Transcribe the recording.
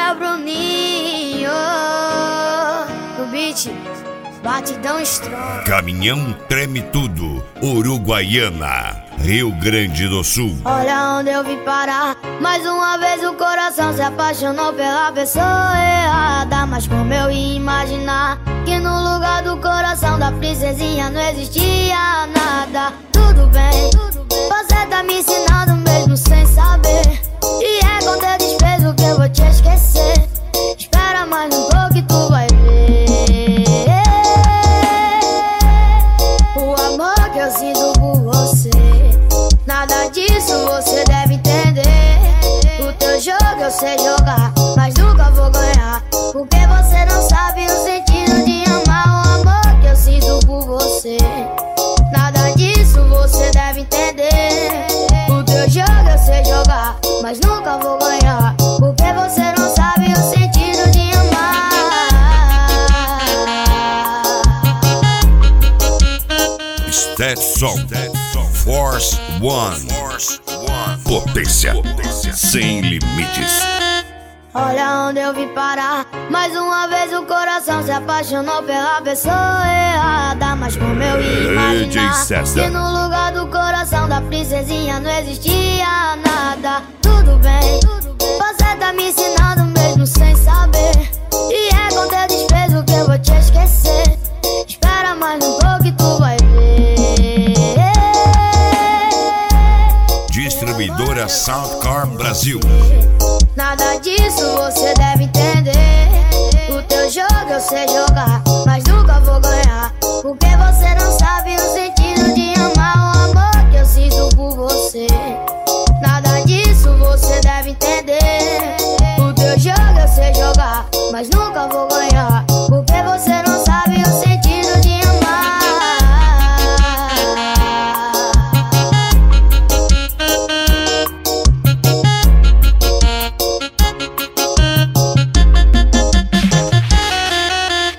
é o Bruninho. O beat, batidão strong. Caminhão Treme Tudo, Uruguaiana, Rio Grande do Sul. Olha onde eu vim parar. Mais uma vez o coração se apaixonou pela pessoa errada. Mas como eu ia imaginar que no lugar do coração da princesinha não existia nada. Tudo bem, você tá me ensinando mesmo sem saber. E é com teu desprezo que eu vou te esquecer. Espera mais um pouco e tu vai ver o amor que eu sinto por você. Nada disso você deve entender. O teu jogo eu sei jogar, mas nunca vou ganhar, porque você não sabe o sentido de amar. O amor que eu sinto por você. Nada disso você deve entender. O teu jogo eu sei jogar, mas nunca vou ganhar, porque você não sabe o sentido de amar. Stetson, Force One, potência sem limites. Olha onde eu vim parar. Mais uma vez o coração se apaixonou pela pessoa errada. Mas como eu ia imaginar que no lugar do coração da princesinha não existia nada. Tudo bem, você tá me ensinando mesmo sem saber. E é com teu desprezo que eu vou te esquecer. Espera mais um pouco e tu vai ver. Distribuidora Soundcar Brasil. Nada disso você deve entender. O teu jogo eu sei jogar, mas nunca vou ganhar, porque você não sabe o sentido de amar. O amor que eu sinto por você. Nada disso você deve entender.